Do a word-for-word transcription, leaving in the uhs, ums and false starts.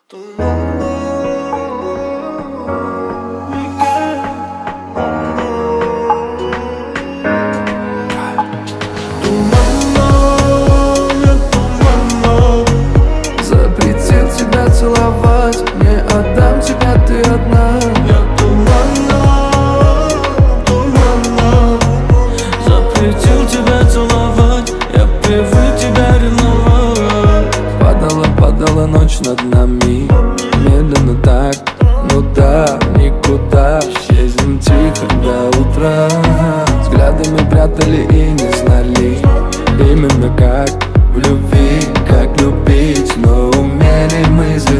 Запретил тебя целовать, не отдам тебя, ты одна. Я туманно, туманно. Запретил тебя целовать, я привык тебя ревновать. Падала, падала ночь над нами, медленно так, ну да, никуда. Исчезнем тихо до утра. Взгляды мы прятали и не знали именно как в любви, как любить, но умели мы за